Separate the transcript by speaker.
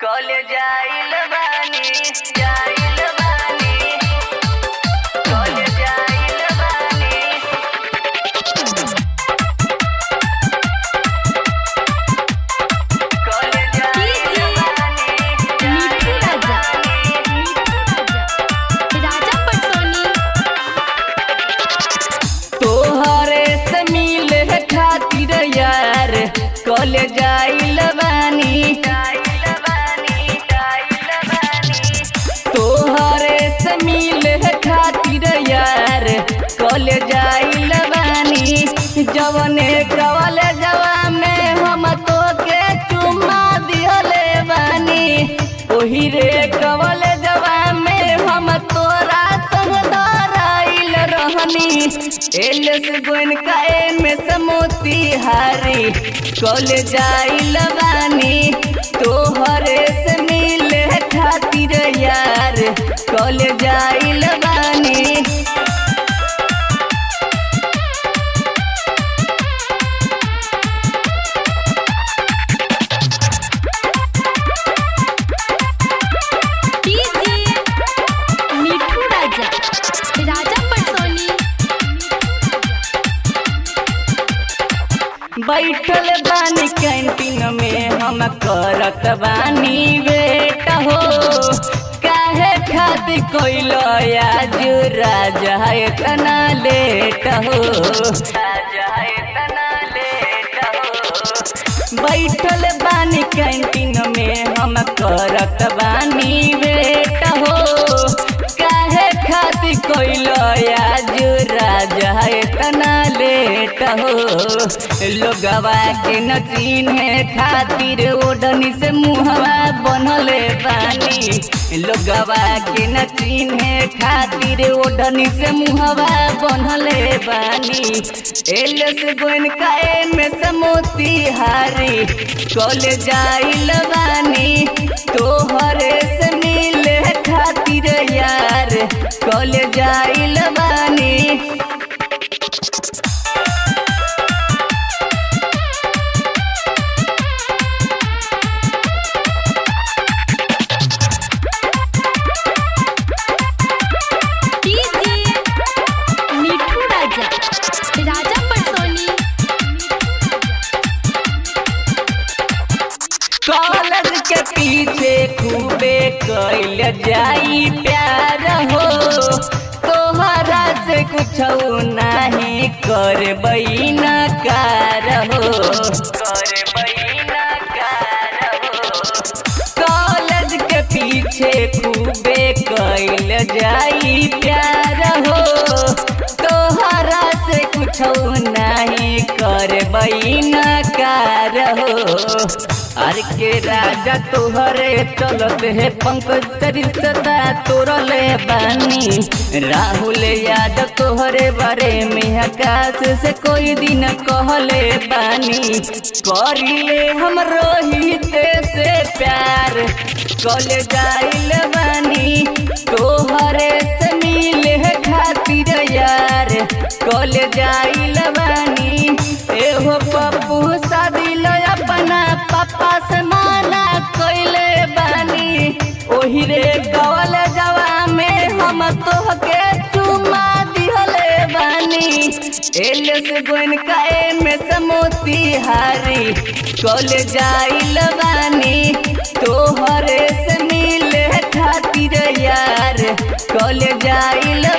Speaker 1: college जाइल बानी college जाइल बानी कॉलेज जाइल बानी
Speaker 2: मिठू राजा राजा पटसोनी
Speaker 1: तोहरे से मिले खातिर यार कॉलेज जाइल बानी तोहरे से मिले खातिर यार कॉलेज जाइल बानी जवने कॉलेजवा में हम तोके चुम्मा दिहले बानी ओही रे कॉलेजवा में हम तोरा संग धराइल रहनी एलस गोइन का में मोतिहारी कॉलेज जाइल बानी तोहरे से मिले खातिर यार कॉलेज जाइल बानी
Speaker 2: डीजे मिठू राजा राजा पटसोनी
Speaker 1: बैठल बानी कैंटीन में हम करत बानी वेट हो काहे खातिर कोइलो आज राजा इतना लेट हो राजा इतना लेट हो बैठल बानी कैंटीन में हम करत बानी वेट हो काहे खातिर कोइलो आज राजा इतना लेट हो लोगवा के न चिन्हे खातिर ओढ़नी से मुहवा बनले बानी लोगवा के न चिन्हे खातिर ओढ़नी से मुहवा बनले बानी एलस गोइन का में से मोतिहारी कॉलेज जाइल बानी तोहरे से मिले खातिर यार कॉलेज जाइल बानी
Speaker 2: डीजे मिठू राजा राजा पटसोनी
Speaker 1: कॉलेज के पीछे खूबे कइल जाई प्यार हो तोहरा से कुछ नहीं करबई न कार हो कॉलेज के पीछे खूबे कइल जाई प्यार हो तोहरा से कुछ नहीं करबई न कार हो अर के राजा तोहरे चलत है पंकज सदा तोरले बानी राहुल यादव तोहरे बारे में आकाश से कोई दिन कहले बानी करिले हम रोहित से प्यार कॉलेज जाइल बानी तोहरे से मिले खातिर यार कॉलेज जाइल बानी एहो पप्पू शादी अपना पापा से माना कइले बानी ओही रे कॉलेजवा में हम तोहके चुम्मा दिहले बानी एलस गोइन का में से मोतिहारी कॉलेज जाइल बानी तोहरे से मिले खातिर यार कॉलेज जाइल